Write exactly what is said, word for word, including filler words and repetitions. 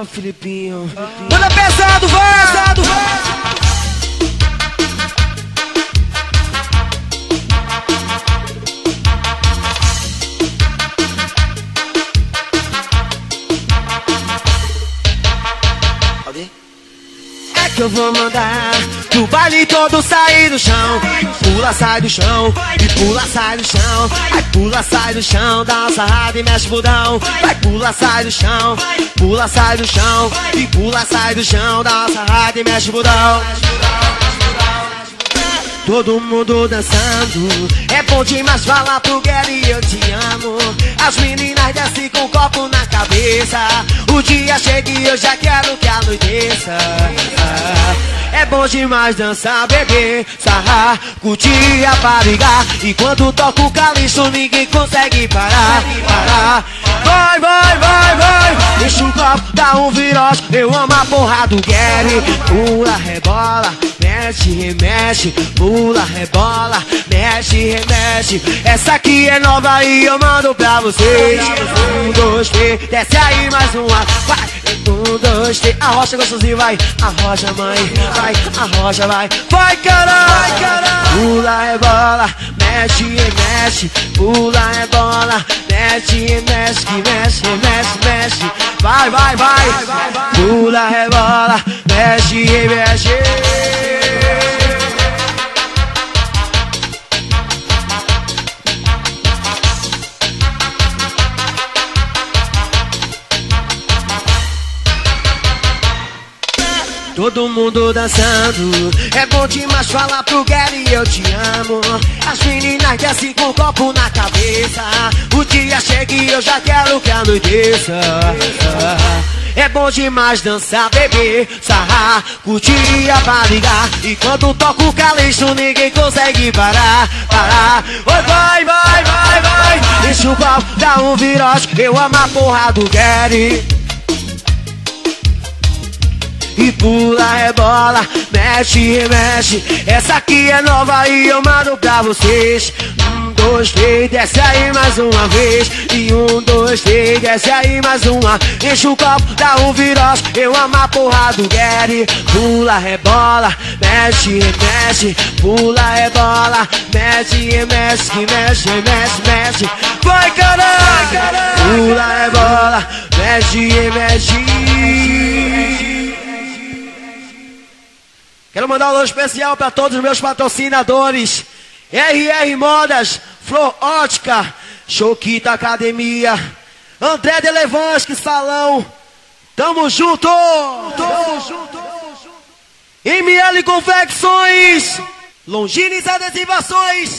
oh, Filipinho. Manda pesado, vai, pesado, vai. É que eu vou mandar pro baile todo sair do chão. Pula, sai do chão, e pula, sai do chão. Vai, pula, sai do chão, dá uma sarrada e mexe o budão. Vai, pula, sai do chão, pula, sai do chão. E pula, sai do chão, dá uma sarrada e mexe o budão. Todo mundo dançando, é bom demais falar pro Gary eu te amo. As meninas descem com um copo na cabeça. O dia chega e eu já quero que anoiteça. É bom demais dançar, beber, sarrar, curtir, aparigar. E quando toca o caliço ninguém consegue parar, parar. Vai, vai, vai, vai, deixa o copo, dá um virote. Eu amo a porra do Gary. Pula, rebola, mexe, remexe. Pula, rebola, mexe, remexe. Essa aqui é nova e eu mando pra vocês. Um, dois, três, desce aí mais uma. Vai, um, dois, três. Arrocha gostosinho, vai. Arrocha, mãe, vai. Arrocha, vai. Vai, caralho, vai, caralho. Pula, rebola, mexe, remexe. Pula, rebola, mexe, remexe. Que mexe, remexe, mexe. Vai, vai, vai. Pula, rebola, mexe, remexe. Todo mundo dançando, é bom demais falar pro Gary eu te amo. As meninas descem com um copo na cabeça. O dia chega e eu já quero que anoiteça. É bom demais dançar, beber, sarrar, curtir, aparigar. E quando toca o caliço ninguém consegue parar, parar. Oi, vai, vai, vai, vai. Deixa o pau, dá um virote. Eu amo a porra do Gary. E pula, rebola, mexe, remexe. Essa aqui é nova e eu mando pra vocês. Um, dois, três, desce aí mais uma vez. E um, dois, três, desce aí mais uma. Enche o copo, dá um virote. Eu amo a porra do Gary. Pula, rebola, mexe, remexe. Pula, rebola, mexe, remexe. Que mexe, remexe, mexe. Vai, caralho! Pula, rebola, mexe, remexe. Quero mandar um alô especial para todos os meus patrocinadores. R R Modas, Flor Ótica, Choquita Academia, André Delevansky Salão. Tamo junto! Tamo junto! M L Confecções, Longines Adesivações.